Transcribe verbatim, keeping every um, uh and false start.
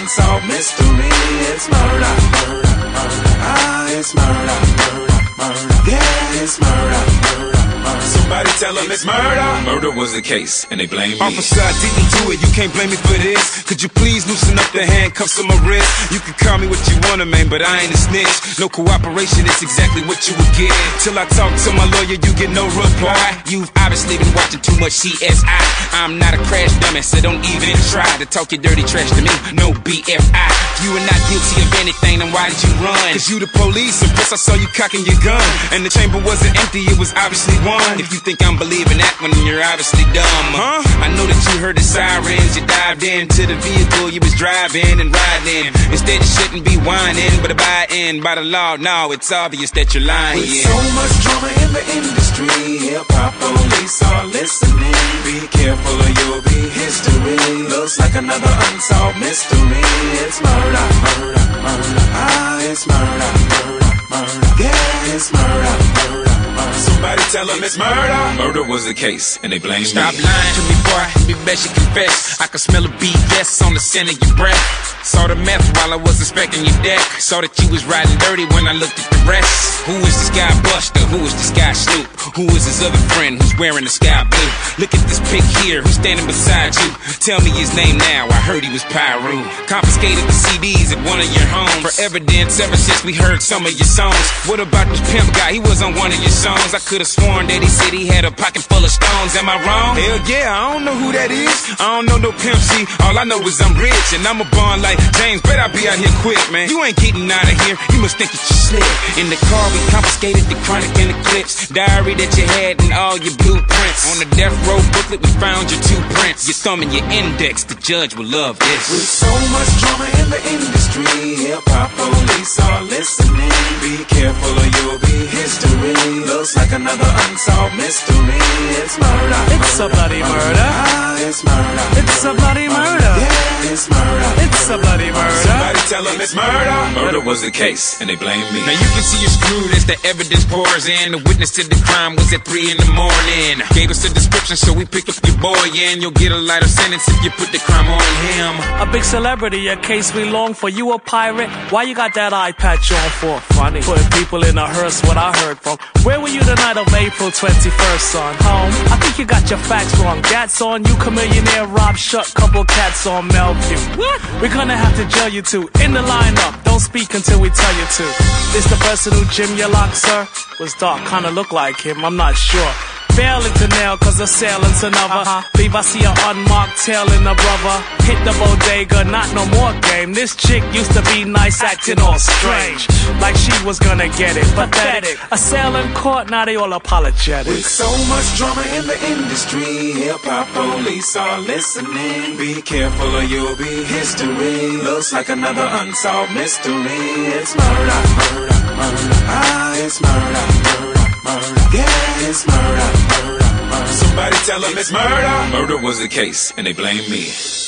unsolved mystery. It's murder, murder, murder. Ah, it's murder, murder, murder. Yeah, it's murder, murder, murder. Somebody tell them it's murder. Murder was the case, and they blame me. Officer, I didn't do it, you can't blame me for this. Could you please loosen up the handcuffs on my wrist? You can call me what you wanna, man, but I ain't a snitch. No cooperation, it's exactly what you would get. Till I talk to my lawyer, you get no reply. You've obviously been watching too much C S I. I'm not a crash dummy, so don't even try to talk your dirty trash to me. No B F I. If you are not guilty of anything, then why did you run? Cause you the police, and plus I saw you cocking your gun. And the chamber wasn't empty, it was obviously one. If you think I'm believing that one, then you're obviously dumb. Huh? I know that you heard the sirens, you dived into the vehicle you was driving and riding. Instead you shouldn't be whining, but abiding by the law, no, it's obvious that you're lying. With so much drama in the industry, hip-hop police are listening. Be careful or you'll be history. Looks like another unsolved mystery. It's murder, murder, murder. Ah, it's murder, murder, murder. Yeah, it's murder, murder, murder. Somebody tell them it's murder. Murder was the case, and they blame Stop me. Stop lying to me, boy. Be best you confess. I can smell a B S on the scent of your breath. Saw the meth while I was inspecting your deck. Saw that you was riding dirty when I looked at the rest. Who is this guy Buster? Who is this guy Snoop? Who is his other friend who's wearing the sky blue? Look at this pic here, who's standing beside you? Tell me his name now, I heard he was Pyru. Confiscated the C Ds at one of your homes. For evidence ever since we heard some of your songs. What about this pimp guy? He was on one of your songs. I could've sworn that he said he had a pocket full of stones. Am I wrong? Hell yeah, I don't know who that is. I don't know no pimp C. All I know is I'm rich and I'm a born like James. Bet I be out here quick, man. You ain't getting out of here. You must think that you slick. In the car we confiscated the chronic and the clips. Diary that you had and all your blueprints. On the death row booklet we found your two prints. Your thumb and your index. The judge will love this. With so much drama in the industry, hip-hop police are listening. Be careful or you'll be history. Looks like another unsolved mystery. It's murder. It's a bloody murder. Ah, it's murder. It's a bloody murder. Yeah, it's murder. It's a bloody murder. Somebody tell them it's murder. Murder was the case, and they blame me. Now you can see you're screwed as the evidence pours in. The witness to the crime was at three in the morning. Gave us a description, so we picked up your boy, and you'll get a lighter sentence if you put the crime on him. A big celebrity, a case we long for. You a pirate? Why you got that eye patch on for? Funny. Putting people in a hearse, what I heard from. Where were you the night of April twenty-first, son? Home? I think you got your facts wrong. Gats on you, chameleonaire, Rob Shut, couple cats on Melview. What? We're gonna have to jail you two. In the lineup, don't speak until we tell you to. This the person who Jim you locked, sir? Was dark, kinda look like him, I'm not sure. Failing to nail cause the sailing's another. uh-huh. Leave I see an unmarked tail in the brother. Hit the bodega, not no more game. This chick used to be nice, acting all strange. Like she was gonna get it, pathetic. A sailing court, now they all apologetic. With so much drama in the industry, hip-hop police are listening. Be careful or you'll be history. Looks like another unsolved mystery. It's murder, murder, murder. Ah, it's murder, murder, murder. Yeah, it's murder, murder, murder. Somebody tell them it's murder. Murder was the case, and they blame me.